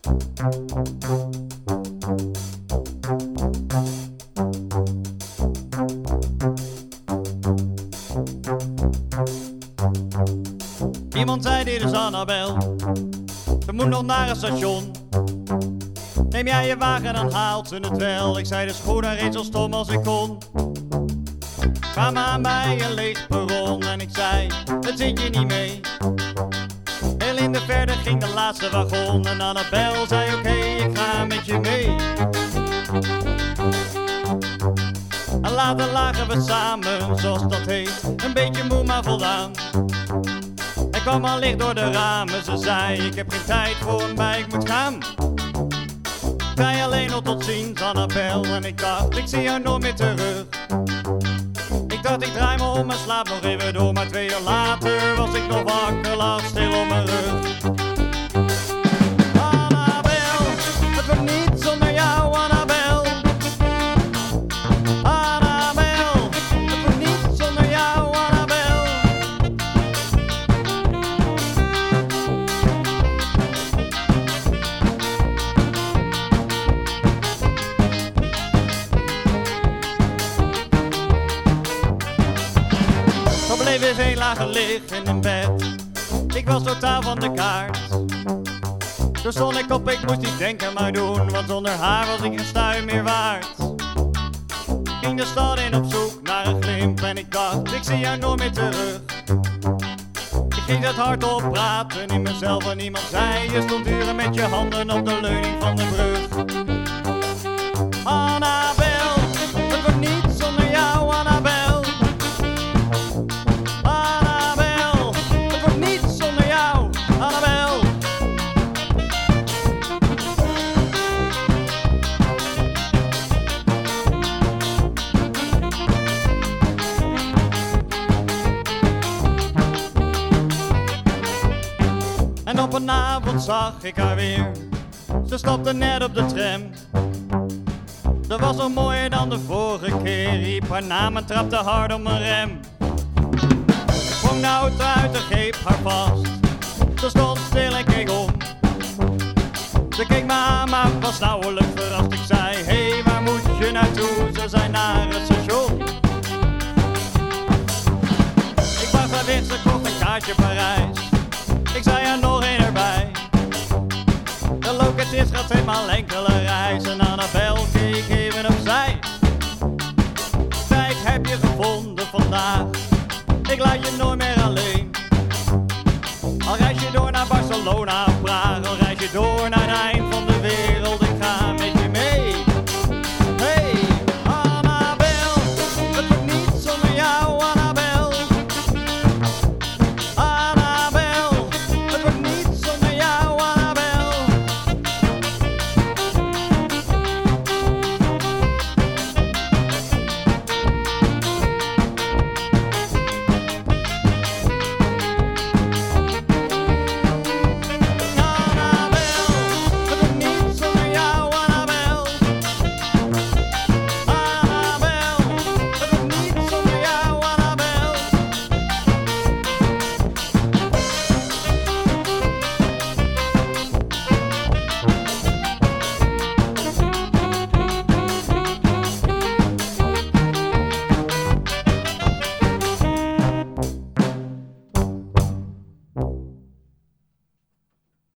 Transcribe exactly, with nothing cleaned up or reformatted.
Iemand zei dit is Annabel, we moeten nog naar het station. Neem jij je wagen dan haalt ze het wel. Ik zei dus goed en reed zo stom als ik kon. Kwam aan bij een leeg perron en ik zei, het zit je niet mee. Heel in de verte ging de laatste wagon en Annabel zei oké, okay, ik ga met je mee. En later lagen we samen, zoals dat heet, een beetje moe maar voldaan. Hij kwam al licht door de ramen, ze zei ik heb geen tijd voor mij, ik moet gaan. Ik zei alleen nog tot ziens Annabel en ik dacht ik zie jou nooit meer terug. Ik dacht ik draai me om en slaap nog even door, maar twee uur later was ik nog wakker, lag stil op mijn rug. Annabel, het wordt niet zonder jou Annabel. Annabel, het wordt niet zonder jou Annabel. We bleven eens heel laag liggen in bed. Ik was totaal van de kaart. Toen stond ik op, ik moest niet denken maar doen, want zonder haar was ik geen stuim meer waard. Ging de stad in op zoek naar een glimp en ik dacht, ik zie jou nooit meer terug. Ik ging het hardop praten in mezelf en iemand zei, je stond uren met je handen op de leuning van de brug. Annabel, het wordt niet zonder jou Annabel. En op een avond zag ik haar weer, ze stapte net op de tram. Ze was nog mooier dan de vorige keer, riep haar naam en trapte hard op mijn rem. Ik sprong de auto uit en greep haar vast, ze stond stil en keek om. Ze keek me aan maar was nauwelijks verrast. Ik zei, hé hey, waar moet je naartoe? Ze zei naar het station. Ik bracht haar weg, ze kocht een kaartje Parijs. Ik zei er nog één erbij. De loketist gaat eenmaal enkele reis. En Annabel keek even opzij. Tijd heb je gevonden vandaag. Ik laat je nooit meer alleen. Al reis je door naar Barcelona